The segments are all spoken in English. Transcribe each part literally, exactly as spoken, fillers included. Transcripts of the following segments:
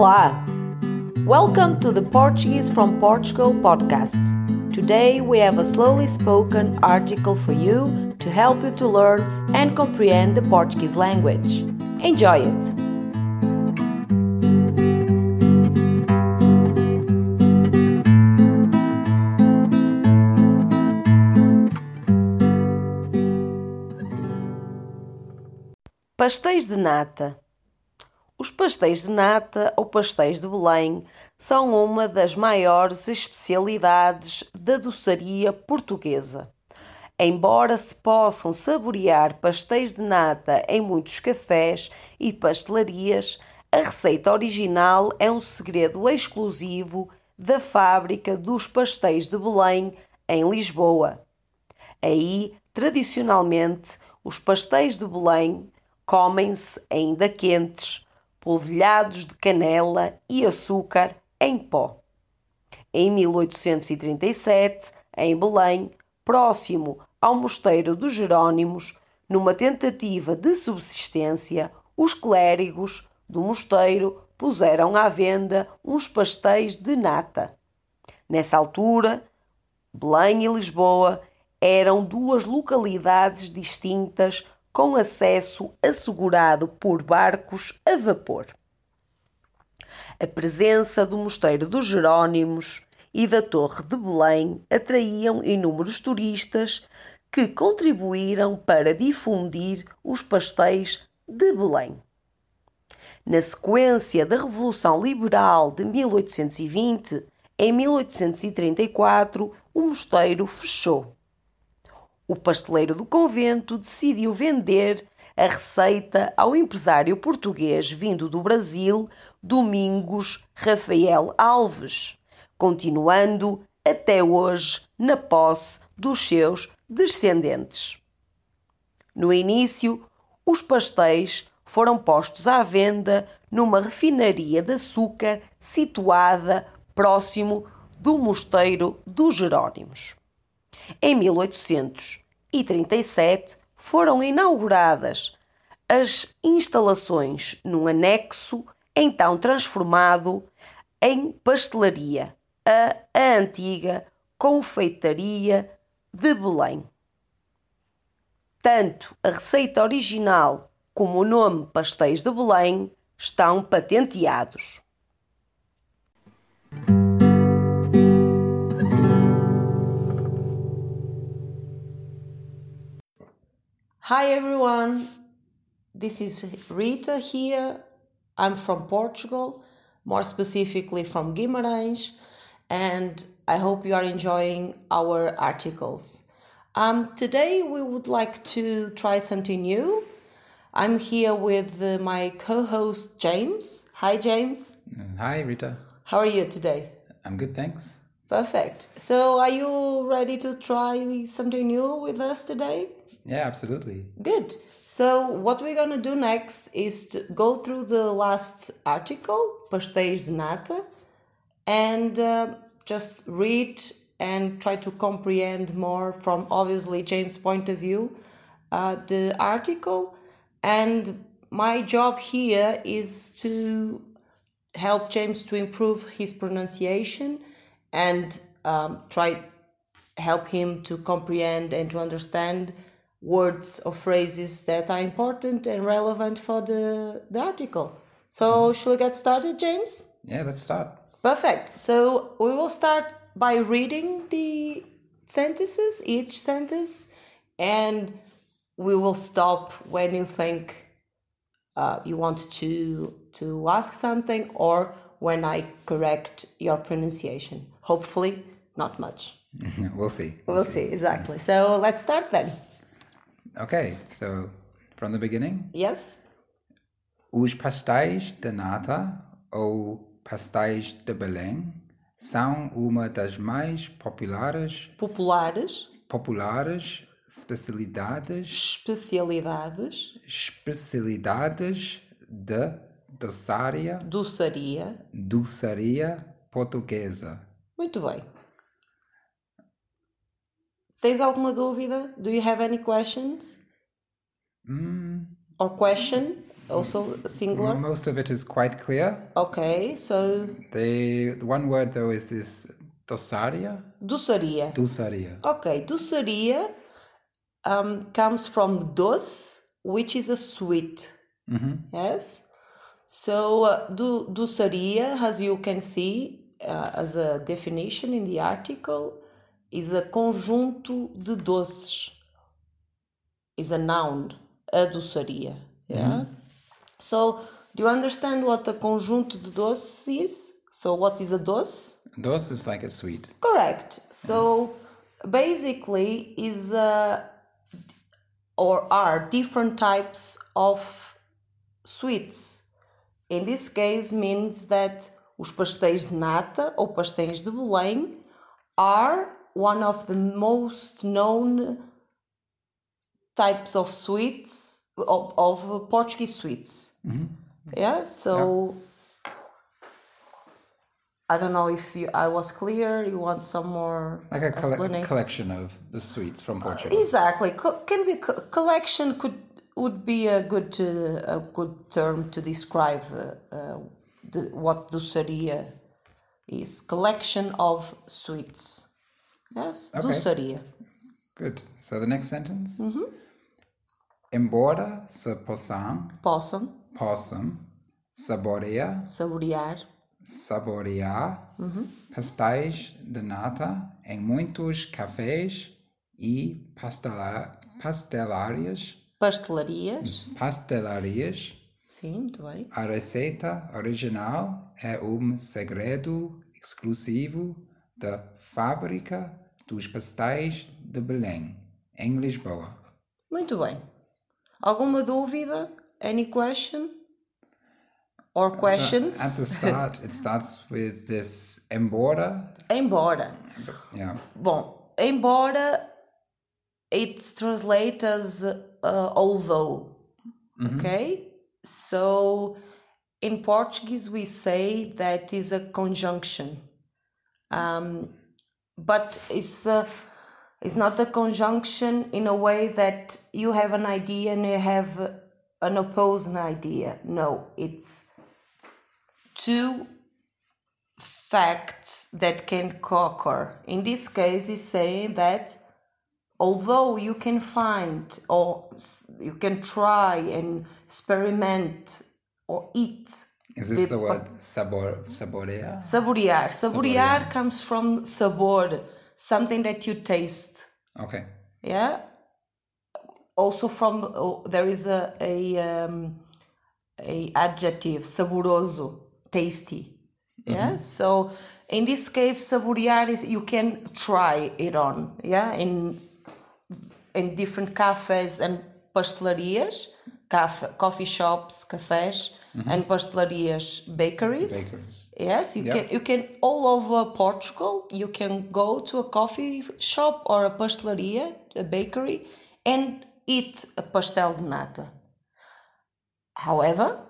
Olá! Welcome to the Portuguese from Portugal podcast. Today we have a slowly spoken article for you to help you to learn and comprehend the Portuguese language. Enjoy it! Pastéis de nata. Os pastéis de nata ou pastéis de Belém são uma das maiores especialidades da doçaria portuguesa. Embora se possam saborear pastéis de nata em muitos cafés e pastelarias, a receita original é um segredo exclusivo da fábrica dos pastéis de Belém, em Lisboa. Aí, tradicionalmente, os pastéis de Belém comem-se ainda quentes, polvilhados de canela e açúcar em pó. Em mil oitocentos e trinta e sete, em Belém, próximo ao Mosteiro dos Jerónimos, numa tentativa de subsistência, os clérigos do mosteiro puseram à venda uns pastéis de nata. Nessa altura, Belém e Lisboa eram duas localidades distintas com acesso assegurado por barcos a vapor. A presença do Mosteiro dos Jerónimos e da Torre de Belém atraíam inúmeros turistas que contribuíram para difundir os pastéis de Belém. Na sequência da Revolução Liberal de mil oitocentos e vinte, em mil oitocentos e trinta e quatro, o mosteiro fechou. O pasteleiro do convento decidiu vender a receita ao empresário português vindo do Brasil, Domingos Rafael Alves, continuando até hoje na posse dos seus descendentes. No início, os pastéis foram postos à venda numa refinaria de açúcar situada próximo do Mosteiro dos Jerónimos. Em mil oitocentos e trinta e sete foram inauguradas as instalações num anexo, então transformado em pastelaria, a, a antiga confeitaria de Belém. Tanto a receita original como o nome Pastéis de Belém estão patenteados. Hi everyone, this is Rita here. I'm from Portugal, more specifically from Guimarães, and I hope you are enjoying our articles. Um, today we would like to try something new. I'm here with uh, my co-host James. Hi James. Hi Rita. How are you today? I'm good, thanks. Perfect. So are you ready to try something new with us today? Yeah, absolutely. Good. So what we're going to do next is to go through the last article, Pastéis de Nata, and uh, just read and try to comprehend more from obviously James' point of view uh, the article. And my job here is to help James to improve his pronunciation and um, try help him to comprehend and to understand words or phrases that are important and relevant for the, the article. So, shall we get started, James? Yeah, let's start. Perfect. So, we will start by reading the sentences, each sentence, and we will stop when you think uh, you want to, to ask something or when I correct your pronunciation. Hopefully, not much. We'll see. We'll, we'll see. see, exactly. So, let's start then. Okay, so from the beginning. Yes. Os pastéis de nata ou pastéis de Belém são uma das mais populares populares populares especialidades especialidades especialidades de doçaria doçaria doçaria portuguesa. Muito bem. Tens alguma dúvida? Do you have any questions? Mm. Or question also singular? Most of it is quite clear. Okay, so The, the one word though is this doçaria. doçaria. Doçaria. Okay, doçaria um, comes from doce, which is a sweet. Yes? So, uh, do, doçaria, as you can see, uh, as a definition in the article, is a conjunto de doces. Is a noun, a doçaria. Yeah? So, do you understand what a conjunto de doces is? So, what is a doce? Doce is like a sweet. Correct. So basically is uh, or are different types of sweets. In this case means that os pastéis de nata ou pastéis de Belém are one of the most known types of sweets of, of Portuguese sweets. Yeah, so I don't know if you, I was clear. You want some more Like a colle- explanation? collection of the sweets from Portugal. Exactly. Co- can be co- collection could would be a good uh, a good term to describe uh, uh, the, what doçaria is. Collection of sweets. Yes, Okay. doçaria. Good. So the next sentence. Embora se possam, Possam possam saborear, saborear saborear pastéis de nata em muitos cafés e pastela- pastelarias, pastelarias. pastelarias. Sim, muito bem. A receita original é um segredo exclusivo da fábrica dos pastéis de Belém, em Lisboa. Muito bem. Alguma dúvida? Any question? Or questions? So at the start, it starts with this embora. Embora. Yeah. Bom, embora it's translated as uh, although. Okay? So in Portuguese we say that is a conjunction. Um, but it's a, it's not a conjunction in a way that you have an idea and you have an opposing idea. No, it's two facts that can occur. In this case, is saying that although you can find or you can try and experiment or eat. Is this the word sabor, saborear? Saborear. Saborear Saborear. comes from sabor, something that you taste. Okay. Yeah. Also from oh, there is a a um, a adjective saboroso, tasty. Yeah. So in this case, saborear is you can try it on. Yeah. In in different cafes and pastelarias, cafe, coffee shops, cafes, and pastelarias, bakeries. Bakeries. Yes, you Yeah. can you can all over Portugal. You can go to a coffee shop or a pastelaria, a bakery, and eat a pastel de nata. However,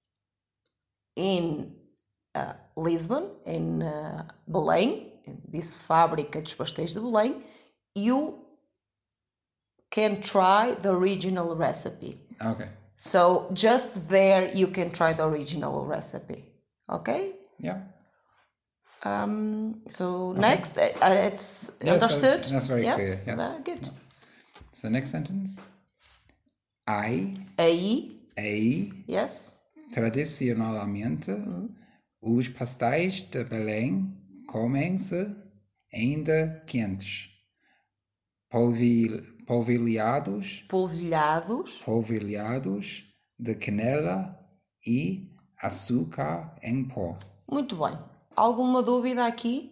in uh, Lisbon, in uh, Belém, in this fábrica dos pastéis de Belém, you can try the original recipe. Okay. So just there you can try the original recipe. Okay? Yeah. Um, so next, uh, it's Yeah, so understood? that's very Yeah? clear, yes. Very good. So next sentence. Aí, Aí, aí, yes? tradicionalmente, os pastéis de Belém comem-se ainda quentes, polvi, polvilhados, Polvilhados. polvilhados de canela e açúcar em pó. Muito bem. Alguma dúvida aqui?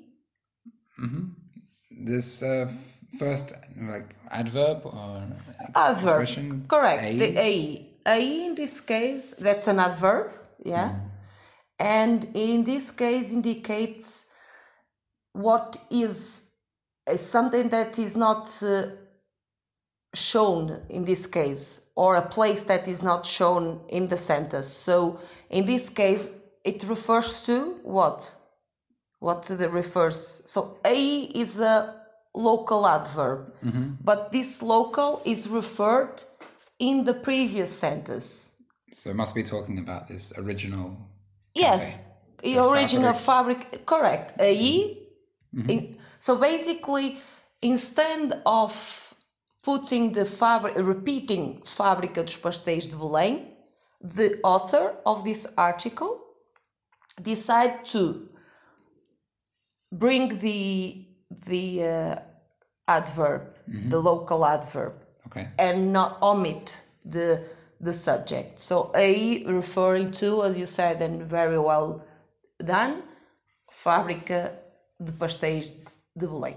This uh, first like adverb or ex- Adverb. expression. Correct. aí, The aí. Aí in this case, that's an adverb. Yeah. And in this case indicates what is, is something that is not uh, shown in this case, or a place that is not shown in the sentence. So in this case, it refers to what? What it refers? So a is a local adverb, but this local is referred in the previous sentence. So it must be talking about this original. Yes, cafe. the The original fabric. fabric, correct. Aí, in- so basically, instead of putting the fabric, repeating Fábrica dos Pastéis de Belém, the author of this article decided to bring the the uh, adverb, the local adverb, Okay. and not omit the the subject. So aí referring to, as you said, and very well done, Fábrica de Pastéis de Belém.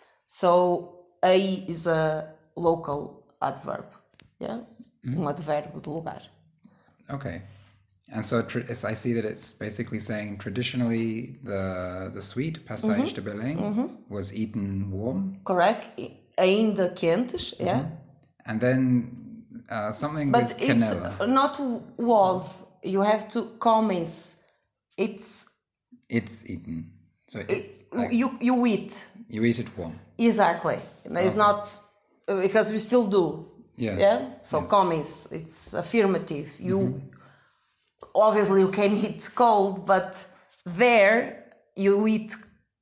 So aí is a local adverb, yeah, um advérbio de lugar. Okay. And so tra- as I see that it's basically saying traditionally the the sweet pastéis de Belém was eaten warm, Correct? I- Ainda quentes, yeah. and then uh, something But with it's canela. not was. You have to commence. It's It's eaten. So it, like, you you eat you eat it warm. exactly. It's not because we still do. Yes. Yeah. So Yes. commence. It's affirmative. You obviously you can eat cold, but there you eat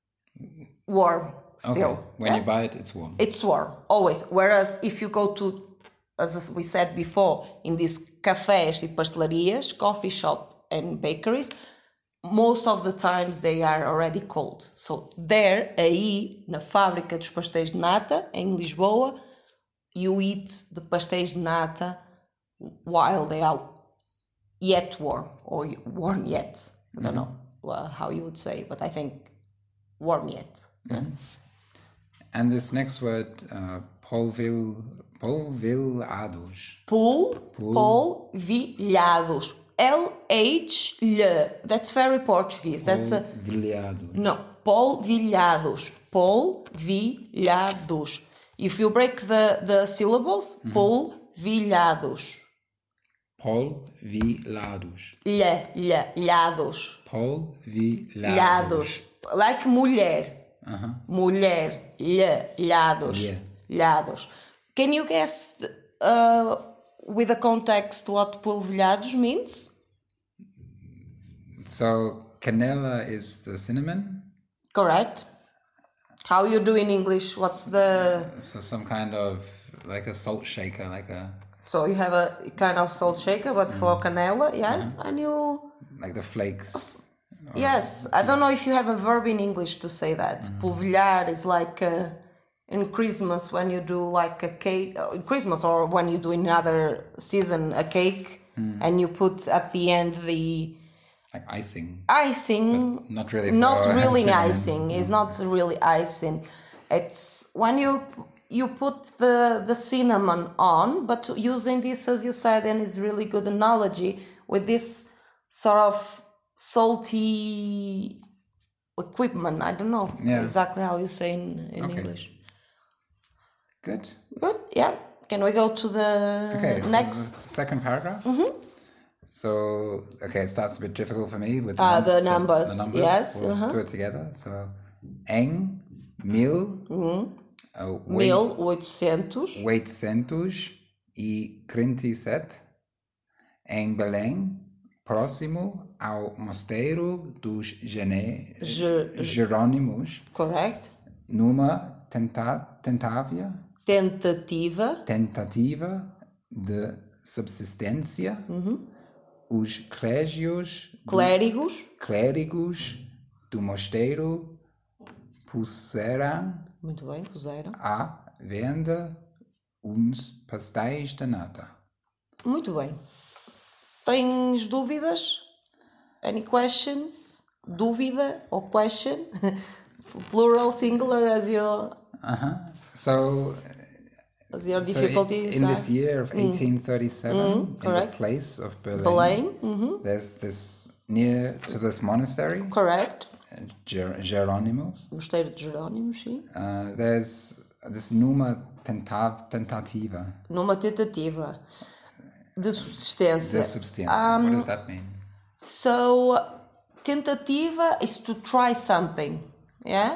warm still. Okay. When yeah? you buy it, it's warm. It's warm, always. Whereas if you go to, as we said before, in these cafés e pastelarias, coffee shop and bakeries, most of the times they are already cold. So there, aí, na Fábrica dos Pastéis de Nata, em Lisboa, you eat the pastéis de nata while they are yet warm, or warm yet. I don't know uh, how you would say, but I think warm yet. Yeah. And this next word, uh, polvil, polvilhados. Pol, polvilhados. L H L. That's very Portuguese. That's a Polvilhados. no. Polvilhados. Polvilhados. If you break the, the syllables, polvilhados. Polvilhados. L, L, lhados. Polvilhados. Lhados. Like mulher. Uh-huh. Mulher. L, lhados. Yeah. Lhados. Can you guess uh, with the context what polvilhados means? So canela is the cinnamon. Correct. How you do in English? What's the... So some kind of like a salt shaker, like a So you have a kind of salt shaker, but for canela, yes? And you... like the flakes. Yes, I don't know if you have a verb in English to say that. Polvilhar is like uh, in Christmas when you do like a cake, uh, Christmas or when you do in another season a cake and you put at the end the Like icing. icing. Not really. Not for really cinnamon. icing. It's not really icing. It's when you you put the the cinnamon on, but using this as you said, and is really good analogy with this sort of salty equipment. I don't know Yeah. exactly how you say in, in Okay. English. Good. Good. Yeah. Can we go to the Okay. So next? the second paragraph. So okay, it starts a bit difficult for me with the, Ah, num- the numbers, The, numbers. yes, We'll uh-huh. do it together. So eng, mil, uh, wei- Mil oitocentos. oitocentos e trinta e sete em Belém, próximo ao Mosteiro dos Gene- Ge- Jerônimos, Correct. numa tenta- tentávia, Tentativa. tentativa de subsistência, os clégios, Clérigos. clérigos do mosteiro puseram Muito bem, puseram. à venda uns pastéis de nata. Muito bem. Tens dúvidas? Any questions? Dúvida or question? Plural, singular as your Uh-huh. So, as your so difficulties in are. this year of eighteen thirty-seven, in the correct. place of Berlin, Belém. Mhm. there's this near to this monastery, Correct. uh, Ger- Jerônimos. Mosteiro de Jerónimos, sim. Uh, there's this numa tenta- tentativa, Numa tentativa de subsistência. the substance. What does that mean? So, tentativa is to try something, yeah?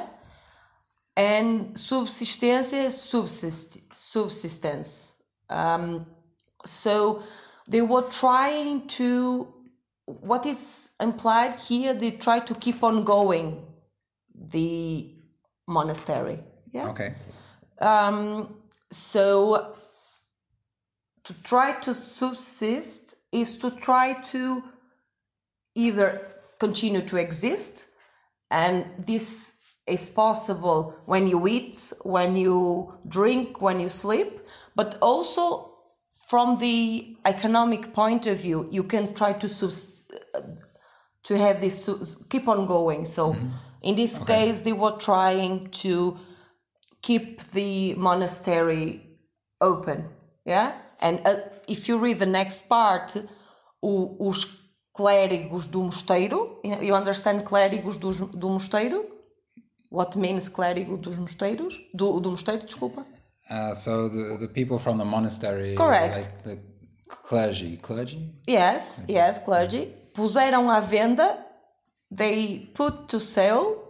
And subsistência is subsist- subsistence. Um, so, they were trying to, what is implied here, they try to keep on going, the monastery. Yeah. Okay. Um, so to try to subsist is to try to either continue to exist, and this is possible when you eat, when you drink, when you sleep, but also from the economic point of view, you can try to subs- to have this su- keep on going. So mm-hmm. in this okay. case, they were trying to keep the monastery open, yeah? And uh, if you read the next part, o, os clérigos do mosteiro, you understand clérigos do, do mosteiro? What means clérigo dos mosteiros? Do, do mosteiro, desculpa. Uh, so the, the people from the monastery, correct. Like the clergy, clergy? Yes, okay. yes, clergy. Puseram à venda, they put to sale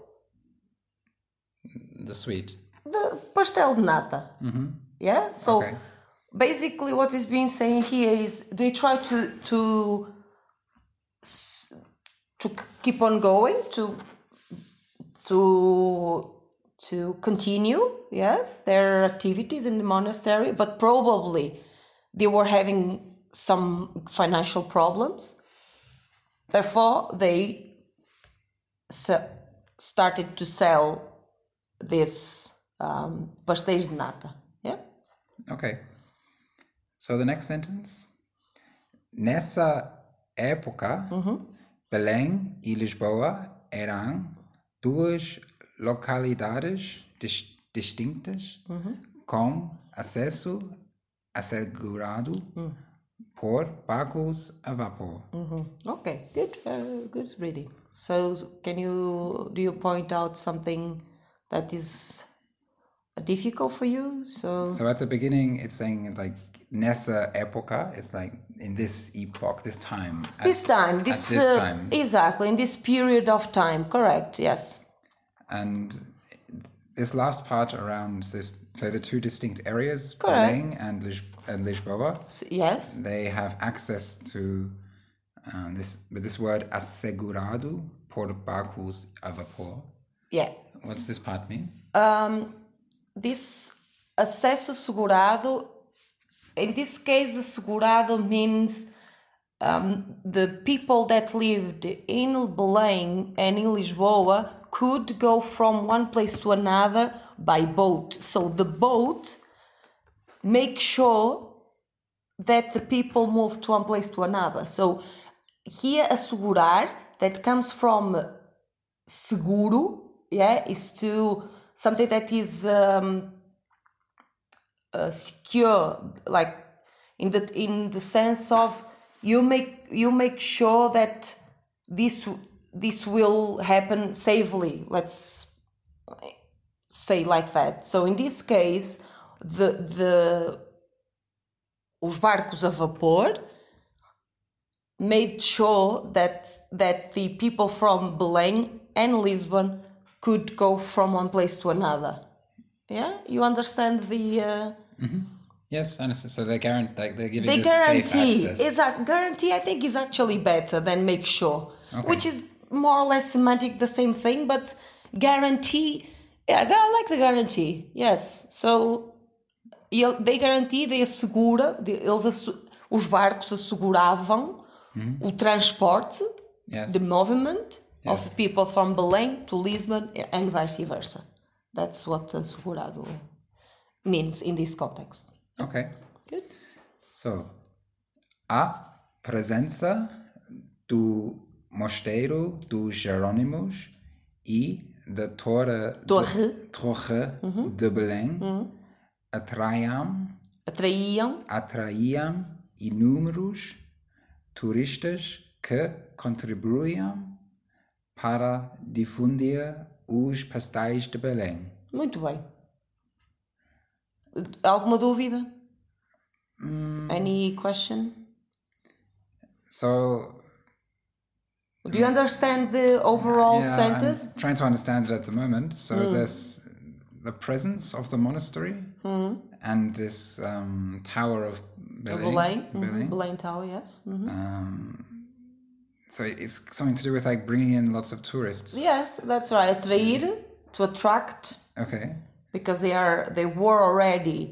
the sweet. The pastel de nata. Mm-hmm. Yeah, so okay. basically what is being saying here is they try to to to keep on going, to to to continue, yes, their activities in the monastery, but probably they were having some financial problems. Therefore, they se- started to sell this um, pastéis de nata. Yeah? Okay. So the next sentence. Nessa época, mm-hmm. Belém e Lisboa eram duas localidades dis- distintas mm-hmm. com acesso assegurado mm. por barcos a vapor. Mm-hmm. Okay, good, uh, good reading. So, can you do you point out something that is difficult for you? So, so at the beginning, it's saying like nessa época. It's like in this epoch, this time. This at, time, this, at this uh, time, exactly in this period of time. Correct. Yes. And this last part around this, so the two distinct areas, correct. Belém and, Lis- and Lisboa. So, yes. They have access to um, this, with this word assegurado por barcos a vapor. Yeah. What's this part mean? Um, this acesso segurado, in this case, assegurado means um, the people that lived in Belém and in Lisboa could go from one place to another by boat. So the boat makes sure that the people move to one place to another. So here, assegurar, that comes from seguro, yeah, is to something that is um, uh, secure, like in the in the sense of you make you make sure that this this will happen safely. Let's say like that. So in this case, the the os barcos a vapor made sure that that the people from Belém and Lisbon could go from one place to another. Yeah, you understand the. Uh, mm-hmm. Yes, and so they guarantee like they're giving they this guarantee. safe access. Exact guarantee. I think is actually better than make sure, okay. which is more or less semantic, the same thing. But guarantee, yeah, I like the guarantee. Yes, so they guarantee, they assegura, eles os barcos asseguravam mm-hmm. o transporte, yes. the movement. Yes. Of people from Belém to Lisbon and vice versa. That's what assegurado means in this context. Okay. Good. So, a presença do mosteiro dos Jerônimos e da torre, torre. de, torre uhum. de Belém uhum. atraiam, atraíam atraíam inúmeros turistas que contribuíam para difundir os pastéis de Belém. Muito bem. Alguma dúvida? Mm. Any question? So, do you understand the overall yeah, sentence? I'm trying to understand it at the moment. So mm. there's the presence of the monastery. and this um, tower of Belém. Belém, Belém. mm-hmm. Belém Tower, yes. Mm-hmm. Um, so it's something to do with like bringing in lots of tourists. Yes, that's right. Atrair, to attract. Okay. Because they are, they were already,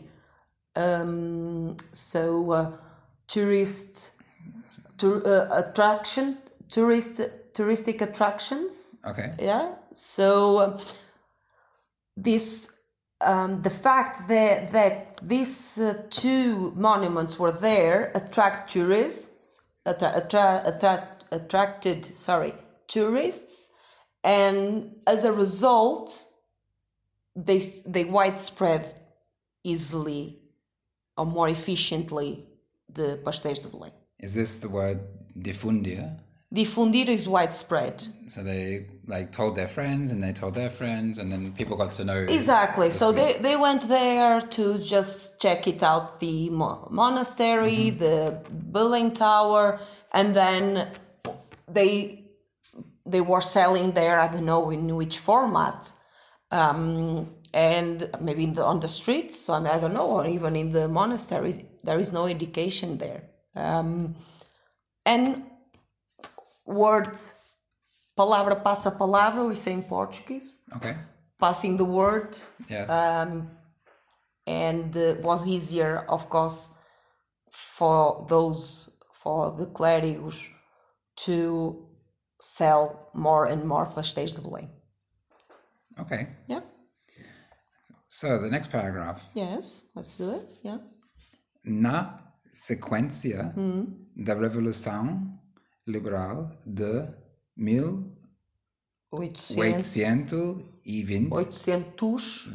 um, so uh, tourist, to, uh, attraction, tourist, touristic attractions. Okay. Yeah. So uh, this, um, the fact that that these uh, two monuments were there attract tourists, attra- attra- attract attracted sorry tourists, and as a result, they they widespread easily or more efficiently the pastéis de Belém. Is this the word difundir? Difundir is widespread. So they like told their friends and they told their friends and then people got to know. Exactly. So they, they went there to just check it out, the mo- monastery, mm-hmm. the Belém Tower, and then they they were selling there, I don't know in which format, um, and maybe in the, on the streets, and I don't know, or even in the monastery. There is no indication there. Um, and word, palavra passa palavra, we say in Portuguese. Okay. Passing the word. Yes. Um, and uh, was easier, of course, for those, for the clérigos to sell more and more pastéis de Belém. Okay. Yeah. So the next paragraph. Yes, let's do it. Yeah. Na sequência mm. da Revolução Liberal de mil oitocentos e vinte, oitocentos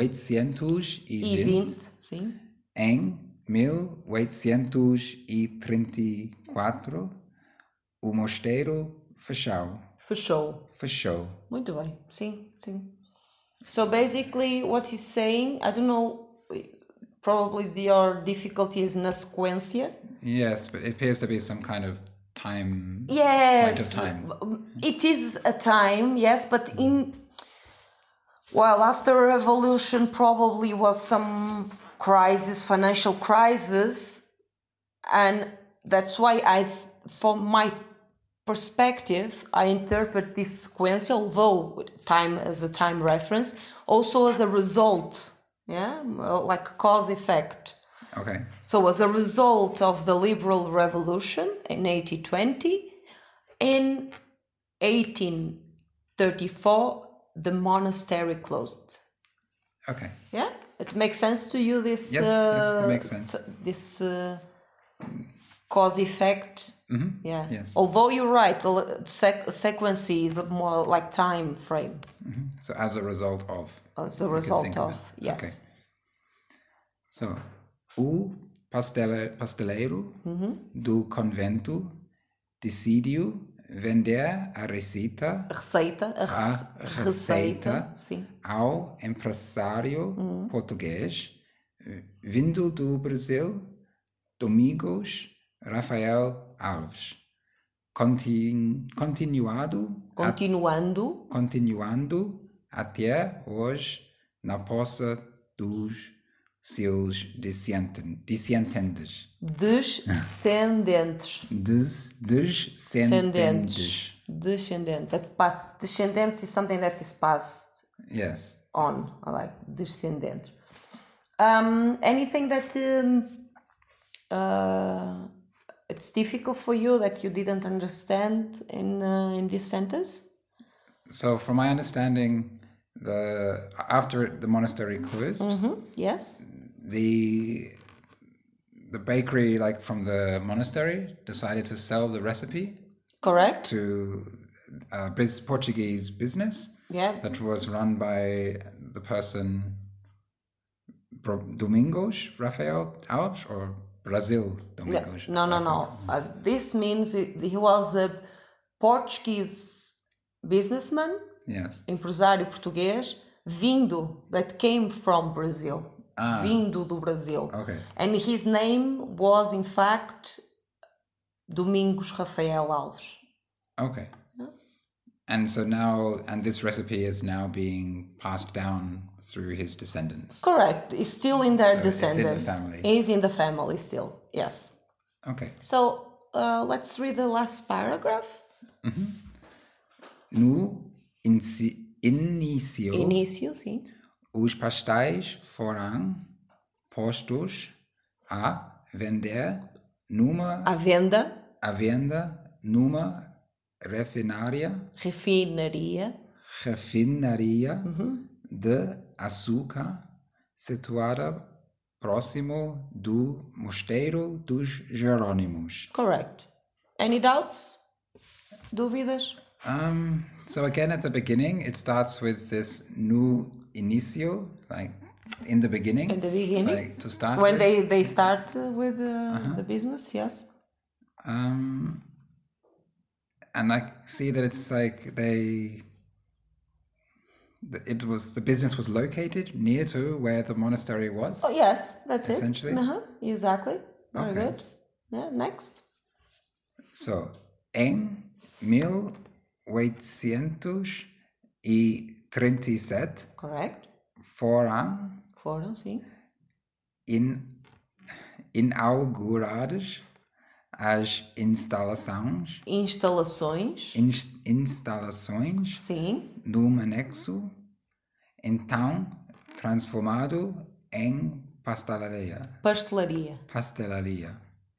e vinte, sim. Em mil oitocentos e trinta e quatro, o mosteiro fechou. Fechou. Fechou. Muito bem, sim, sim. So basically what he's saying, I don't know, probably your difficulty is na sequência. Yes, but it appears to be some kind of time. Yes, point of time. It is a time, yes, but in, well, after a revolution probably was some crisis, financial crisis, and that's why I, from my perspective, I interpret this sequence, although time as a time reference, also as a result, yeah, like cause effect. Okay. So as a result of the liberal revolution in eighteen twenty, in eighteen thirty-four, the monastery closed. Okay. Yeah, it makes sense to you, this yes, uh, yes, it makes sense. This uh, cause effect. Mm-hmm. Yeah. Yes. Although you're right, the sec- sequence is more like time frame. Mm-hmm. So as a result of. As a result of, of yes. Okay. So, o pastele, pasteleiro mm-hmm. do convento decidiu vender a receita, a receita, a, a receita, receita sim. ao empresário mm. português vindo do Brasil, Domingos Rafael Alves. Continu, continuado, continuando, a, continuando até hoje na posse dos seus descendentes. Descendentes. Descendentes. Des, descendentes. Descendentes. That pa- descendants is something that is passed yes. on. I like descendant. Um, anything that um, uh, it's difficult for you that you didn't understand in uh, in this sentence? So, from my understanding, the after the monastery closed, mm-hmm. yes, the the bakery, like from the monastery, decided to sell the recipe. Correct. To a Portuguese business. Yeah. That was run by the person Domingos Rafael Alves or Brazil Domingos. No, no, no. Uh, this means he was a Portuguese businessman. Yes. Empresário português vindo, that came from Brazil. Ah. Vindo do Brasil. Okay. And his name was in fact Domingos Rafael Alves. Okay. Yeah. And so now, and this recipe is now being passed down through his descendants. Correct. It's still in their So descendants. It's in the family. It's in the family still. Yes. Okay. So uh, let's read the last paragraph. Mm-hmm. No inicio, Início, sim. os pastéis foram postos a vender numa À venda. à venda numa refinaria Refinaria. refinaria Uhum. de açúcar situada próximo do Mosteiro dos Jerônimos. Correct. Any doubts? Dúvidas? Um, so again, at the beginning, it starts with this no inicio, like in the beginning. In the beginning. It's like to start When with. they, they start uh, with uh, uh-huh. the business, yes. Um, and I see that it's like they... It was the business was located near to where the monastery was. Oh yes, that's essentially. it. Uh-huh. Exactly. Very Okay. good. Yeah. Next. So, em mil oitocentos e trinta e sete Correct. foram Foram, sim. in, inauguradas as instalações Instalações. ins, instalações Sim. num anexo, então transformado em pastelaria. Pastelaria. Pastelaria.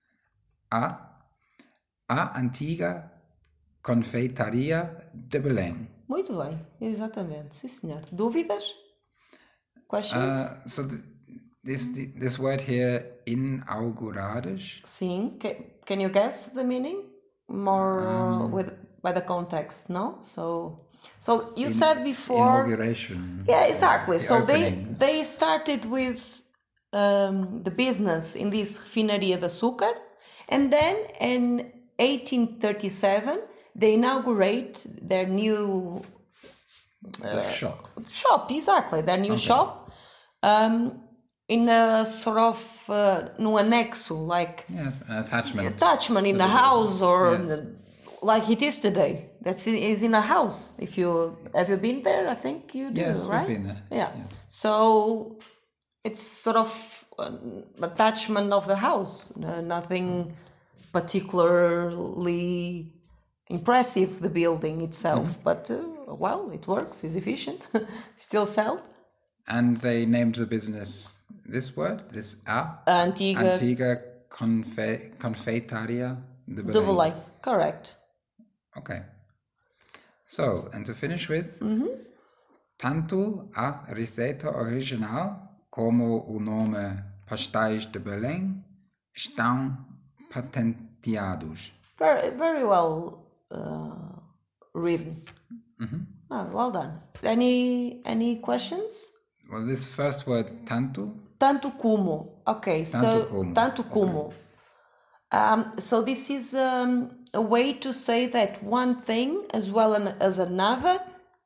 A, a antiga confeitaria de Belém. Muito bem. Exatamente. Sim, senhor. Dúvidas? Questions? Uh, so th- this this word here, inauguradas. Sim. Ca- Can you guess the meaning? More Um, with by the context, no? So, so you said before. Inauguration. Yeah, exactly. The So opening. they they started with um, the business in this refinaria de açúcar, and then in eighteen thirty-seven they inaugurate their new The shop. shop. Exactly, their new shop. Um, in a sort of uh, no anexo, like Yes, an attachment. attachment in the house, or Yes. like it is today. That's in, is in a house. If you have you been there, I think you do, Yes, we've right? been there. Yeah. Yes. So it's sort of an attachment of the house. Uh, nothing particularly impressive. The building itself, Mm-hmm. but uh, well, it works. It's efficient. Still sell. And they named the business this word, this A. Antiga. Antiga confe- Confeitaria de Belém. Double A. Correct. Okay. So, and to finish with, Mm-hmm. tanto a receita original como o nome Pastéis de Belém estão patenteados. Very, very well uh, written. Mm-hmm. Oh, well done. Any any questions? Well, this first word, tanto, Tanto como. Okay, Tanto so como. tanto como. Um, so this is um, a way to say that one thing as well an- as another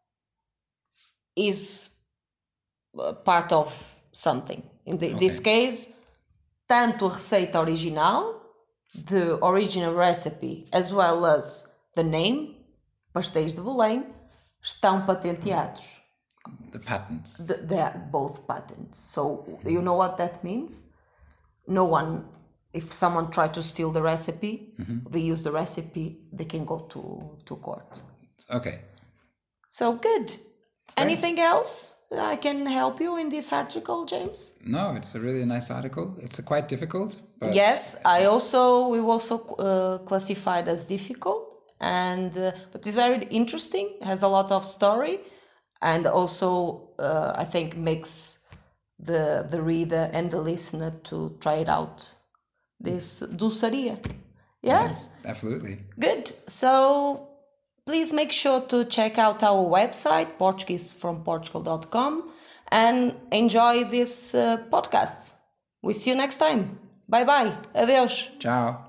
is uh, part of something. In the, this case, tanto a receita original, the original recipe, as well as the name, Pastéis de Belém, estão patenteados. the patents. Th- They're both patents. So you know what that means? No one, if someone tried to steal the recipe, they use the recipe, they can go to, to court. Okay. So good. Anything else I can help you in this article, James? No, it's a really nice article. It's quite difficult, but Yes, I also we also uh, classified as difficult, and uh, but it's very interesting. Has a lot of story, and also uh, I think makes the the reader and the listener to try it out. This doçaria, yeah, yes, absolutely. good. So please make sure to check out our website portuguese from portugal dot com and enjoy this uh, podcast. We see you next time. Bye bye. Adeus. Ciao.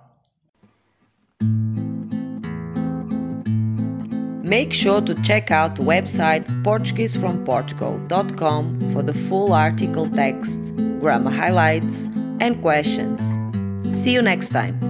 Make sure to check out the website portuguese from portugal dot com for the full article text, grammar highlights, and questions. See you next time.